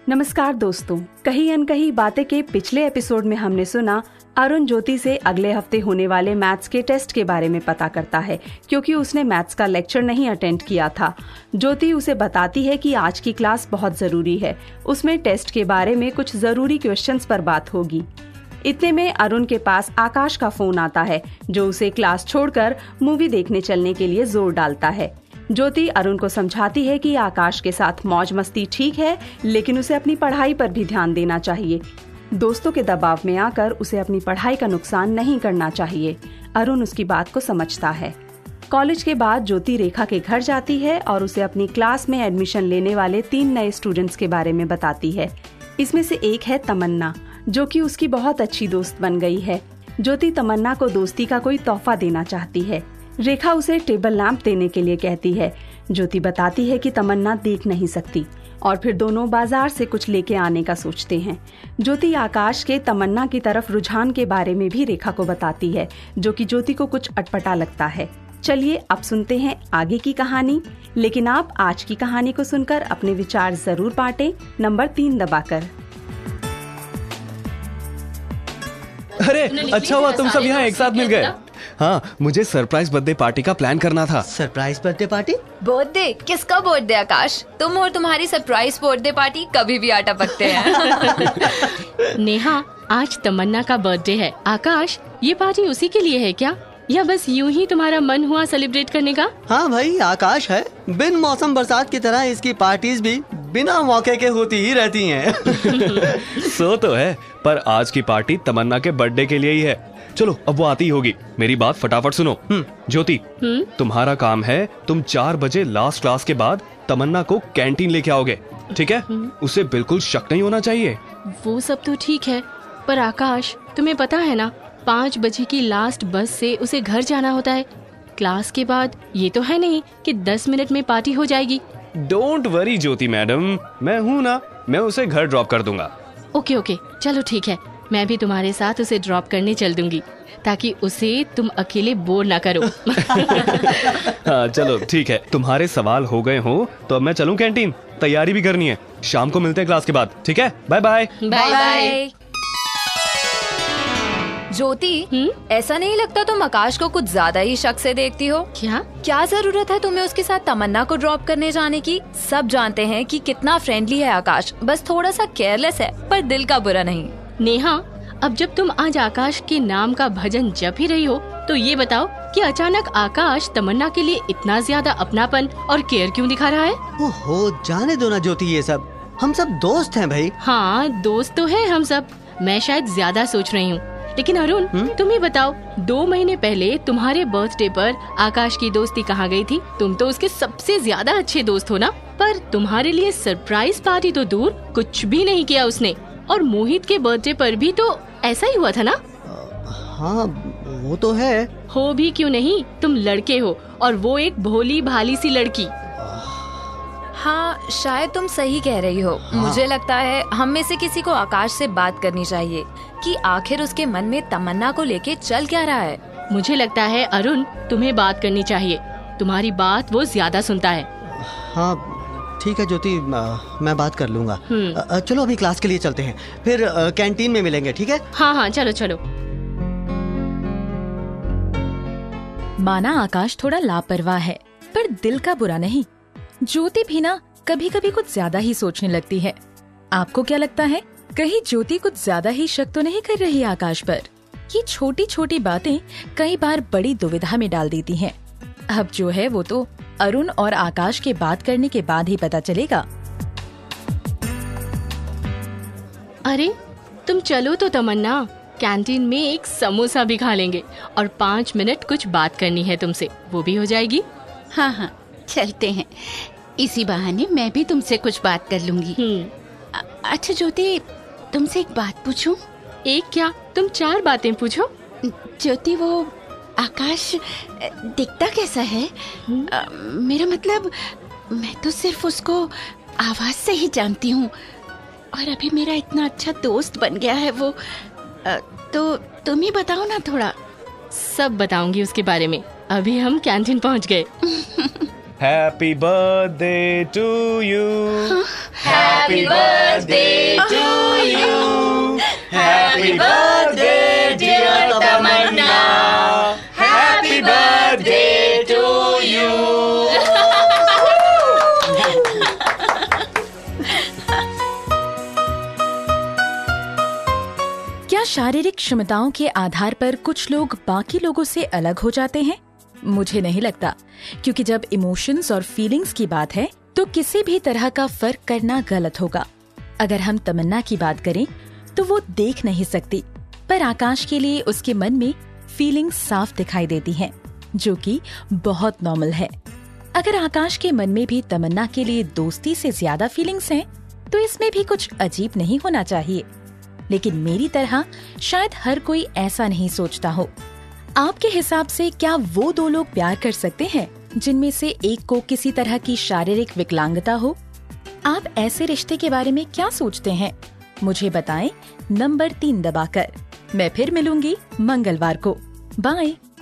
नमस्कार दोस्तों, कहीं अनकहीं बातें के पिछले एपिसोड में हमने सुना अरुण ज्योति से अगले हफ्ते होने वाले मैथ्स के टेस्ट के बारे में पता करता है, क्योंकि उसने मैथ्स का लेक्चर नहीं अटेंड किया था। ज्योति उसे बताती है कि आज की क्लास बहुत जरूरी है, उसमें टेस्ट के बारे में कुछ जरूरी क्वेश्चंस पर बात होगी। इतने में अरुण के पास आकाश का फोन आता है, जो उसे क्लास छोड़कर मूवी देखने चलने के लिए जोर डालता है। ज्योति अरुण को समझाती है कि आकाश के साथ मौज मस्ती ठीक है, लेकिन उसे अपनी पढ़ाई पर भी ध्यान देना चाहिए। दोस्तों के दबाव में आकर उसे अपनी पढ़ाई का नुकसान नहीं करना चाहिए। अरुण उसकी बात को समझता है। कॉलेज के बाद ज्योति रेखा के घर जाती है और उसे अपनी क्लास में एडमिशन लेने वाले 3 नए स्टूडेंट्स के बारे में बताती है। इसमें से एक है तमन्ना, जो कि उसकी बहुत अच्छी दोस्त बन गई है। ज्योति तमन्ना को दोस्ती का कोई तोहफा देना चाहती है। रेखा उसे टेबल लैंप देने के लिए कहती है। ज्योति बताती है कि तमन्ना देख नहीं सकती और फिर दोनों बाजार से कुछ लेके आने का सोचते हैं। ज्योति आकाश के तमन्ना की तरफ रुझान के बारे में भी रेखा को बताती है, जो कि ज्योति को कुछ अटपटा लगता है। चलिए अब सुनते हैं आगे की कहानी, लेकिन आप आज की कहानी को सुनकर अपने विचार जरूर बांटें, नंबर 3 दबाकर। अरे अच्छा हुआ तुम सब यहाँ एक साथ मिल गए। हाँ, मुझे सरप्राइज बर्थडे पार्टी का प्लान करना था। Surprise birthday party? बर्थडे? किसका बर्थडे आकाश? तुम और तुम्हारी सरप्राइज बर्थडे पार्टी कभी भी आटा पकते हैं। नेहा, आज तमन्ना का बर्थडे है। आकाश, ये पार्टी उसी के लिए है क्या, या बस यूं ही तुम्हारा मन हुआ सेलिब्रेट करने का? हाँ भाई, आकाश है। बिन मौसम बरसात की तरह इसकी पार्टीज भी बिना मौके के होती ही रहती हैं। सो तो है, पर आज की पार्टी तमन्ना के बर्थडे के लिए ही है। चलो अब वो आती होगी। मेरी बात फटाफट सुनो। ज्योति, तुम्हारा काम है, तुम 4 बजे लास्ट क्लास के बाद तमन्ना को कैंटीन लेके आओगे, ठीक है? उसे बिल्कुल शक नहीं होना चाहिए। वो सब तो ठीक है, पर आकाश तुम्हें पता है ना, 5 बजे की लास्ट बस से उसे घर जाना होता है। क्लास के बाद ये तो है नहीं कि 10 मिनट में पार्टी हो जाएगी। डोंट वरी ज्योति मैडम, मैं हूँ ना, मैं उसे घर ड्रॉप कर दूंगा। ओके, चलो ठीक है, मैं भी तुम्हारे साथ उसे ड्रॉप करने चल दूंगी, ताकि उसे तुम अकेले बोर ना करो। हाँ चलो ठीक है, तुम्हारे सवाल हो गए हो तो अब मैं चलूं कैंटीन, तैयारी भी करनी है। शाम को मिलते हैं क्लास के बाद, ठीक है? Bye bye. बाय। ज्योति, ऐसा नहीं लगता तुम आकाश को कुछ ज्यादा ही शक से देखती हो? क्या जरूरत है तुम्हें उसके साथ तमन्ना को ड्रॉप करने जाने की? सब जानते हैं कि कितना फ्रेंडली है आकाश, बस थोड़ा सा केयरलेस है, पर दिल का बुरा नहीं। नेहा, अब जब तुम आज आकाश के नाम का भजन जप ही रही हो, तो ये बताओ कि अचानक आकाश तमन्ना के लिए इतना ज्यादा अपनापन और केयर क्यों दिखा रहा है? ओहो, जाने दो ना ज्योति, ये सब हम सब दोस्त हैं भाई। हाँ, दोस्त तो है हम सब। मैं शायद ज्यादा सोच रही हूँ, लेकिन अरुण तुम ही बताओ, 2 महीने पहले तुम्हारे बर्थडे पर आकाश की दोस्ती कहाँ गई थी? तुम तो उसके सबसे ज्यादा अच्छे दोस्त हो ना, पर तुम्हारे लिए सरप्राइज पार्टी तो दूर, कुछ भी नहीं किया उसने। और मोहित के बर्थडे पर भी तो ऐसा ही हुआ था ना? हाँ वो तो है। हो भी क्यों नहीं, तुम लड़के हो और वो एक भोली भाली सी लड़की। हाँ, शायद तुम सही कह रही हो। मुझे लगता है हम में से किसी को आकाश से बात करनी चाहिए कि आखिर उसके मन में तमन्ना को लेके चल क्या रहा है। मुझे लगता है अरुण, तुम्हें बात करनी चाहिए, तुम्हारी बात वो ज्यादा सुनता है। हाँ ठीक है ज्योति, मैं बात कर लूंगा। चलो अभी क्लास के लिए चलते हैं, फिर कैंटीन में मिलेंगे, ठीक है? हाँ चलो। माना आकाश थोड़ा लापरवाह है, पर दिल का बुरा नहीं। ज्योति भी ना कभी कभी कुछ ज्यादा ही सोचने लगती है। आपको क्या लगता है, कहीं ज्योति कुछ ज्यादा ही शक तो नहीं कर रही आकाश पर? ये छोटी छोटी बातें कई बार बड़ी दुविधा में डाल देती हैं। अब जो है वो तो अरुण और आकाश के बात करने के बाद ही पता चलेगा। अरे तुम चलो तो तमन्ना, कैंटीन में एक समोसा भी खा लेंगे और 5 मिनट कुछ बात करनी है तुमसे, वो भी हो जाएगी। हाँ चलते हैं, इसी बहाने मैं भी तुमसे कुछ बात कर लूंगी। अच्छा ज्योति, तुमसे एक बात पूछूं? एक क्या, तुम 4 बातें पूछो। ज्योति, वो आकाश दिखता कैसा है? मेरा मतलब, मैं तो सिर्फ उसको आवाज से ही जानती हूँ, और अभी मेरा इतना अच्छा दोस्त बन गया है वो। तो तुम ही बताओ ना थोड़ा। सब बताऊंगी उसके बारे में, अभी हम कैंटीन पहुँच गए। Happy birthday to you, happy birthday to you, happy birthday dear Tamanna, happy birthday to you. क्या शारीरिक क्षमताओं के आधार पर कुछ लोग बाकी लोगों से अलग हो जाते हैं? मुझे नहीं लगता, क्योंकि जब इमोशंस और फीलिंग्स की बात है तो किसी भी तरह का फर्क करना गलत होगा। अगर हम तमन्ना की बात करें तो वो देख नहीं सकती, पर आकाश के लिए उसके मन में फीलिंग्स साफ दिखाई देती हैं, जो कि बहुत नॉर्मल है। अगर आकाश के मन में भी तमन्ना के लिए दोस्ती से ज्यादा फीलिंग्स हैं, तो इसमें भी कुछ अजीब नहीं होना चाहिए। लेकिन मेरी तरह शायद हर कोई ऐसा नहीं सोचता हो। आपके हिसाब से क्या वो दो लोग प्यार कर सकते हैं जिनमें से एक को किसी तरह की शारीरिक विकलांगता हो? आप ऐसे रिश्ते के बारे में क्या सोचते हैं? मुझे बताएं नंबर 3 दबाकर। मैं फिर मिलूंगी मंगलवार को। बाय।